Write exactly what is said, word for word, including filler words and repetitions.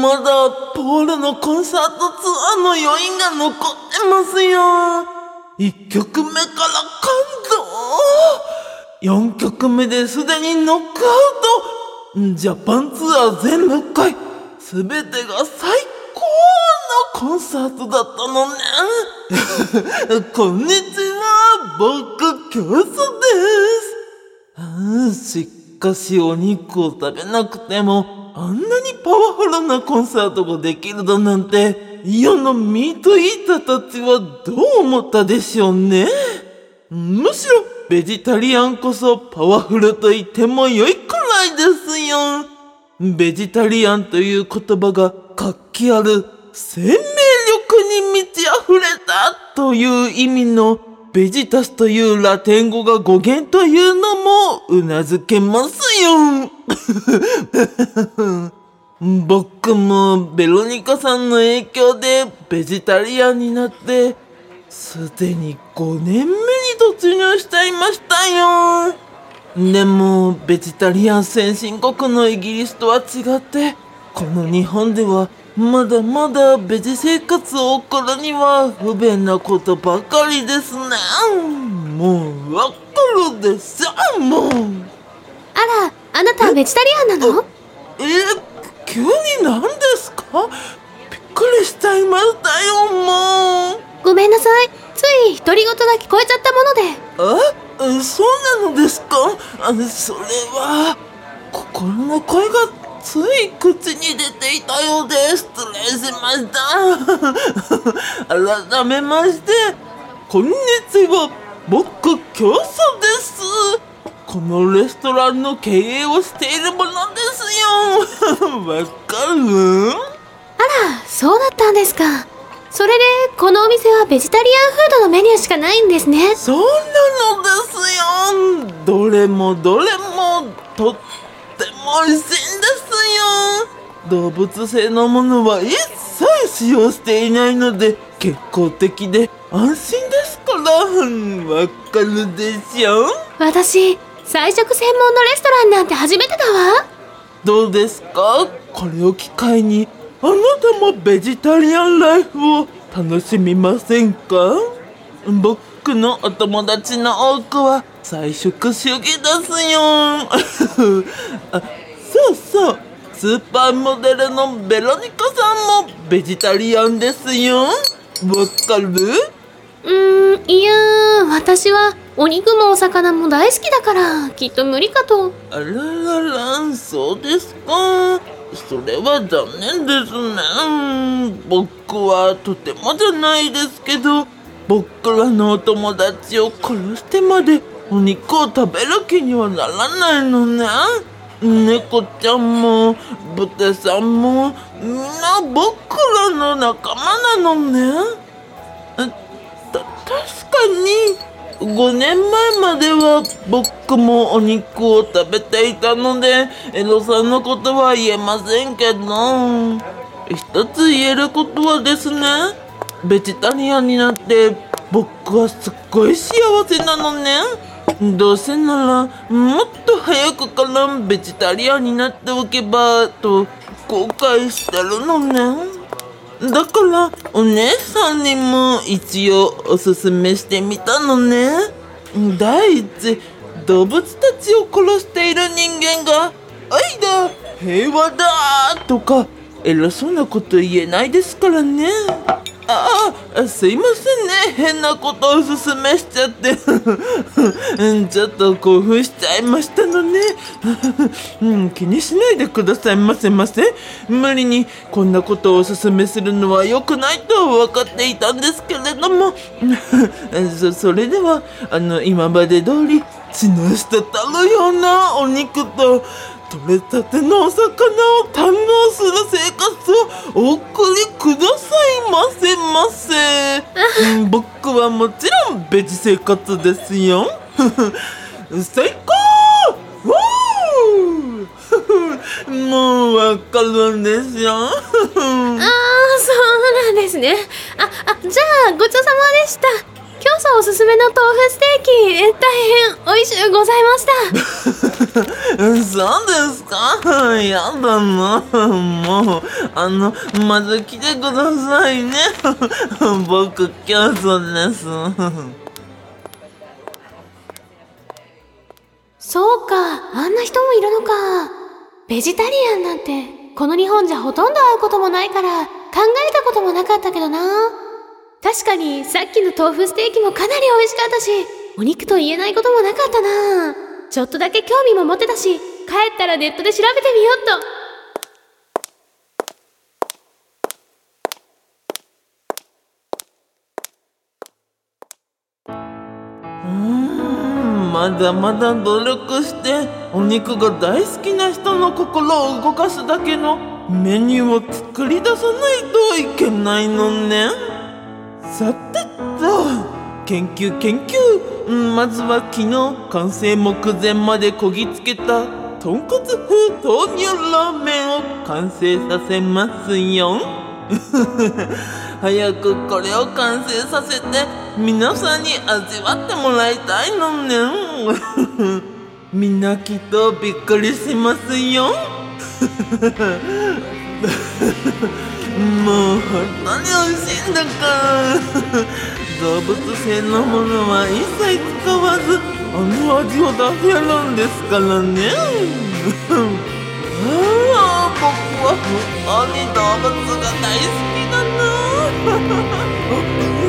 まだポールのコンサートツアーの余韻が残ってますよ。いっきょくめから感動。よんきょくめですでにノックアウト。ジャパンツアー全ろっかい、すべてが最高のコンサートだったのね。こんにちは、僕教祖です。ああ、しかしお肉を食べなくてもあんなにパワフルなコンサートができるだなんて、世のミートイーターたちはどう思ったでしょうね。むしろベジタリアンこそパワフルと言っても良いくらいですよ。ベジタリアンという言葉が活気ある、生命力に満ち溢れたという意味のベジタスというラテン語が語源というのもうなずけますよ。僕もベロニカさんの影響でベジタリアンになってすでにごねんめに突入しちゃいましたよ。でもベジタリアン先進国のイギリスとは違って、この日本ではまだまだベジ生活を送るには不便なことばかりですね。もうわかるでしょ、もう。 あら、あなたベジタリアンなの？ え、急に何ですか？びっくりしちゃいましたよ、もう。 ごめんなさい、つい独り言が聞こえちゃったもので。 え、そうなのですか？あ、それは心の声がつい口に出ていたようで失礼しました。改めましてこんにちは、僕教祖です。このレストランの経営をしているものですよ。わかる？ あら、そうだったんですか。それでこのお店はベジタリアンフードのメニューしかないんですね。 そうなのですよ。どれもどれもとっても美味しいんですよ。動物性のものは一切使用していないので健康的で安心ですから。わかるでしょ？ 私、菜食専門のレストランなんて初めてだわ。 どうですか？これを機会にあなたもベジタリアンライフを楽しみませんか？僕のお友達の多くは菜食主義ですよ。あ、そうそう、スーパーモデルのベロニカさんもベジタリアンですよ。わかる？ うーん、いやー、私はお肉もお魚も大好きだからきっと無理かと。 あららら、そうですか。それは残念ですね。僕はとてもじゃないですけど、僕らのお友達を殺してまでお肉を食べる気にはならないのね。猫ちゃんも豚さんもみんな僕らの仲間なのね。た、確かにごねんまえまでは僕もお肉を食べていたのでエロさんのことは言えませんけど、一つ言えることはですね、ベジタリアンになって僕はすっごい幸せなのね。どうせならもっと早くからベジタリアンになっておけばと後悔してるのね。だからお姉さんにも一応おすすめしてみたのね。第一、動物たちを殺している人間が愛だ、平和だとか偉そうなこと言えないですからね。ああ、すいませんね、変なことをおすすめしちゃってちょっと興奮しちゃいましたのねうん、気にしないでくださいませませ。無理にこんなことをおすすめするのは良くないとは分かっていたんですけれどもそ, それではあの今まで通り血の滴るようなお肉と取れたてのお魚を堪能する生活をお送りくださいませませ僕はもちろんベジ生活ですよ最高もうわかるんですよああ、 そうなんですね。あ、あ、じゃあごちそうさまでした。今長さんおすすめの豆腐ステーキ、え大変美味しゅうございましたそうですか。やだな。もうあのまず来てくださいね。僕教祖です。 そうか、あんな人もいるのか。ベジタリアンなんてこの日本じゃほとんど会うこともないから考えたこともなかったけどな。確かにさっきの豆腐ステーキもかなり美味しかったし、お肉と言えないこともなかったな。ちょっとだけ興味も持てたし、帰ったらネットで調べてみようっと。 うーん、まだまだ努力してお肉が大好きな人の心を動かすだけのメニューを作り出さないといけないのね。さてと研究研究、うん、まずは昨日完成目前までこぎつけた豚骨風豆乳ラーメンを完成させますよ。早くこれを完成させて皆さんに味わってもらいたいのね。みんなきっとびっくりしますよ。もう本当に美味しいんだから。動物性のものは一切使わずあの味を出せるんですからね。ああ、僕は本当に動物が大好きだな。